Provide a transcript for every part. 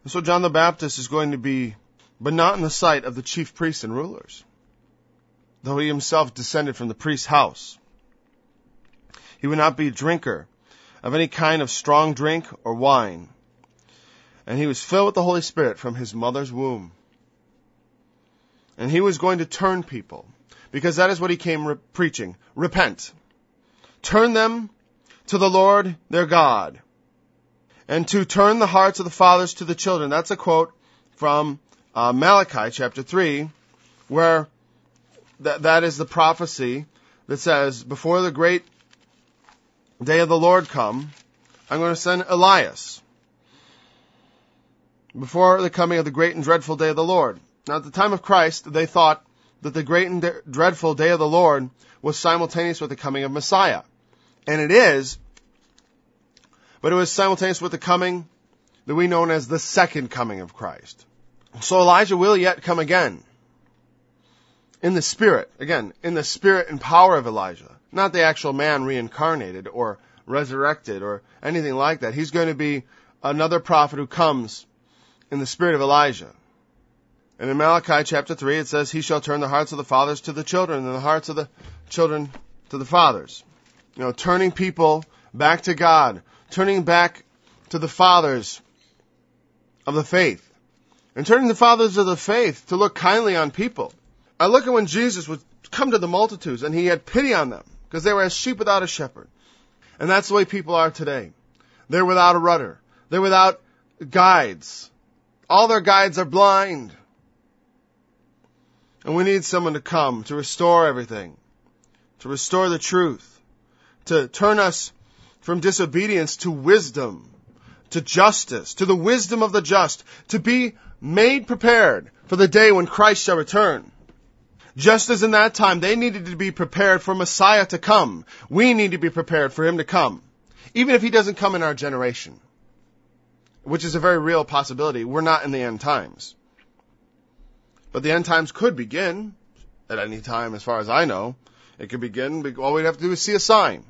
And so John the Baptist is going to be, but not in the sight of the chief priests and rulers, though he himself descended from the priest's house. He would not be a drinker of any kind of strong drink or wine, and he was filled with the Holy Spirit from his mother's womb. And he was going to turn people, because that is what he came preaching. Repent. Turn them to the Lord their God. And to turn the hearts of the fathers to the children. That's a quote from Malachi chapter 3, where that is the prophecy that says, before the great day of the Lord come, I'm going to send Elias. Before the coming of the great and dreadful day of the Lord. Now, at the time of Christ, they thought that the great and dreadful day of the Lord was simultaneous with the coming of Messiah. And it is, but it was simultaneous with the coming that we know as the second coming of Christ. So Elijah will yet come again. In the spirit, again, in the spirit and power of Elijah. Not the actual man reincarnated or resurrected or anything like that. He's going to be another prophet who comes in the spirit of Elijah. And in Malachi chapter 3, it says, he shall turn the hearts of the fathers to the children and the hearts of the children to the fathers. Turning people back to God. Turning back to the fathers of the faith. And turning the fathers of the faith to look kindly on people. I look at when Jesus would come to the multitudes and he had pity on them because they were as sheep without a shepherd. And that's the way people are today. They're without a rudder. They're without guides. All their guides are blind. And we need someone to come to restore everything, to restore the truth, to turn us from disobedience to wisdom, to justice, to the wisdom of the just, to be made prepared for the day when Christ shall return. Just as in that time they needed to be prepared for Messiah to come, we need to be prepared for him to come, even if he doesn't come in our generation, which is a very real possibility. We're not in the end times. But the end times could begin at any time, as far as I know. It could begin. All we'd have to do is see a sign.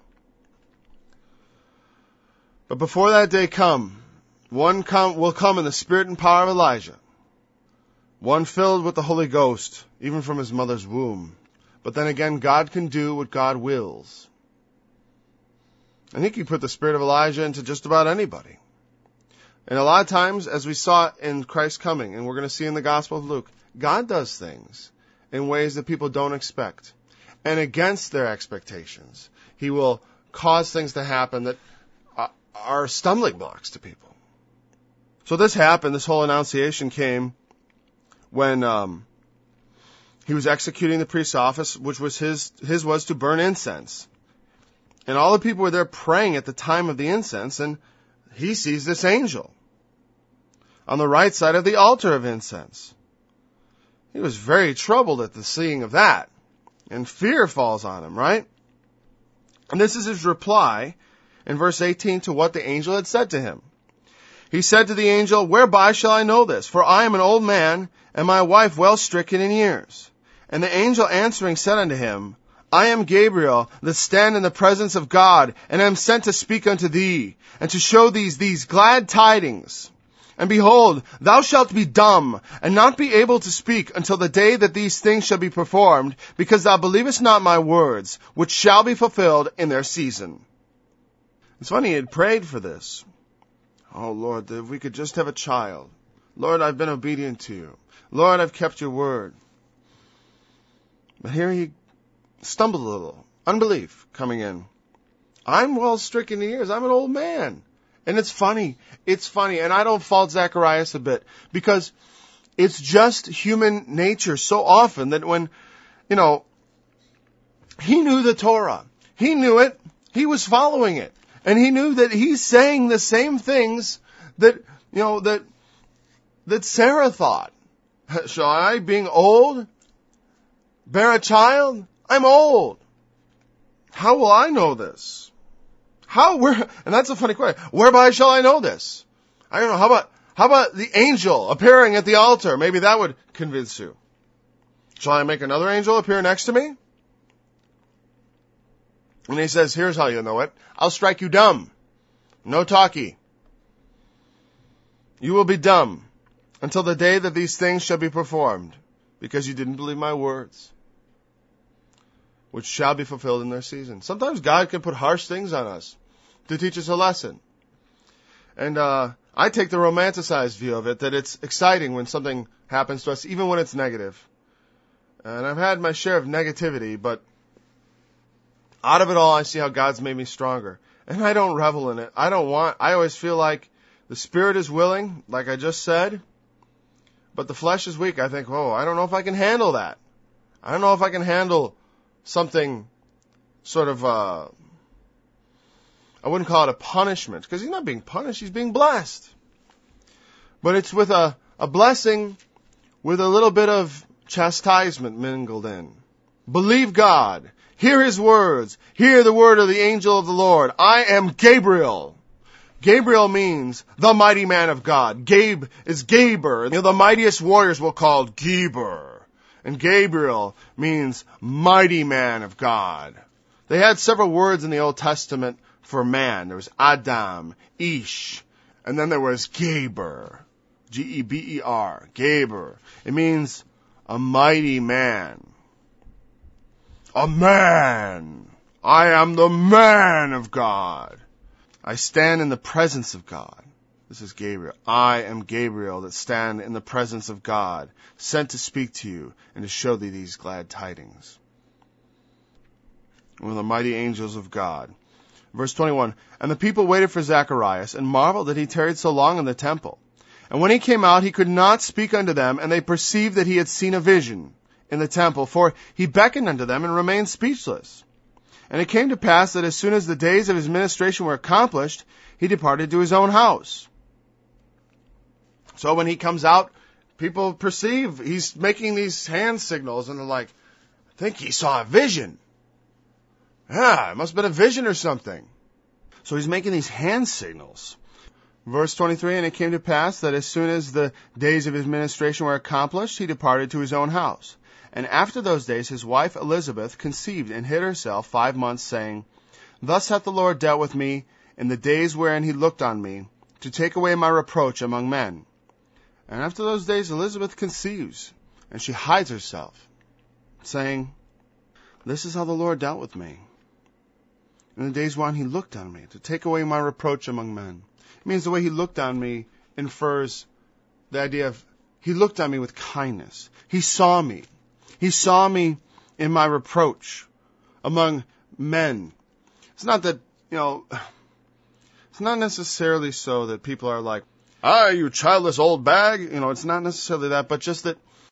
But before that day will come in the spirit and power of Elijah. One filled with the Holy Ghost, even from his mother's womb. But then again, God can do what God wills. And he can put the spirit of Elijah into just about anybody. And a lot of times, as we saw in Christ's coming, and we're going to see in the Gospel of Luke, God does things in ways that people don't expect. And against their expectations. He will cause things to happen that are stumbling blocks to people. So this happened, this whole annunciation came when he was executing the priest's office, which was his was to burn incense. And all the people were there praying at the time of the incense, and he sees this angel on the right side of the altar of incense. He was very troubled at the seeing of that, and fear falls on him, right? And this is his reply in verse 18 to what the angel had said to him. He said to the angel, whereby shall I know this? For I am an old man, and my wife well stricken in years. And the angel answering said unto him, I am Gabriel, that stand in the presence of God, and am sent to speak unto thee, and to show these glad tidings. And behold, thou shalt be dumb, and not be able to speak until the day that these things shall be performed, because thou believest not my words, which shall be fulfilled in their season. It's funny, he had prayed for this. Oh, Lord, if we could just have a child. Lord, I've been obedient to you. Lord, I've kept your word. But here he stumbled a little. Unbelief coming in. I'm well stricken in years. I'm an old man. And it's funny. It's funny. And I don't fault Zacharias a bit. Because it's just human nature so often that when, he knew the Torah. He knew it. He was following it. And he knew that he's saying the same things that Sarah thought. Shall I, being old, bear a child? I'm old. How will I know this? And that's a funny question. Whereby shall I know this? I don't know. How about the angel appearing at the altar? Maybe that would convince you. Shall I make another angel appear next to me? And he says, here's how you know it. I'll strike you dumb. No talkie. You will be dumb until the day that these things shall be performed, because you didn't believe my words, which shall be fulfilled in their season. Sometimes God can put harsh things on us to teach us a lesson. And I take the romanticized view of it, that it's exciting when something happens to us, even when it's negative. And I've had my share of negativity, but out of it all, I see how God's made me stronger. And I don't revel in it. I always feel like the spirit is willing, like I just said, but the flesh is weak. I think, I don't know if I can handle that. I don't know if I can handle something sort of, I wouldn't call it a punishment, because he's not being punished, he's being blessed. But it's with a blessing with a little bit of chastisement mingled in. Believe God. Hear His words. Hear the word of the angel of the Lord. I am Gabriel. Gabriel means the mighty man of God. Gabe is Gaber. The mightiest warriors were called Geber. And Gabriel means mighty man of God. They had several words in the Old Testament for man. There was Adam, Ish, and then there was Geber. Geber. Geber. It means a mighty man. A man. I am the man of God. I stand in the presence of God. This is Gabriel. I am Gabriel that stand in the presence of God, sent to speak to you and to show thee these glad tidings. One of the mighty angels of God. Verse 21, and the people waited for Zacharias and marveled that he tarried so long in the temple. And when he came out, he could not speak unto them, and they perceived that he had seen a vision in the temple, for he beckoned unto them and remained speechless. And it came to pass that as soon as the days of his ministration were accomplished, he departed to his own house. So when he comes out, people perceive he's making these hand signals, and they're like, I think he saw a vision. Yeah, it must have been a vision or something. So he's making these hand signals. Verse 23, and it came to pass that as soon as the days of his ministration were accomplished, he departed to his own house. And after those days his wife Elizabeth conceived and hid herself 5 months, saying, Thus hath the Lord dealt with me in the days wherein he looked on me, to take away my reproach among men. And after those days Elizabeth conceives, and she hides herself, saying, This is how the Lord dealt with me in the days wherein he looked on me, to take away my reproach among men. It means the way he looked on me infers the idea of he looked on me with kindness. He saw me. He saw me in my reproach among men. It's not that, it's not necessarily so that people are like, you childless old bag. It's not necessarily that, but just that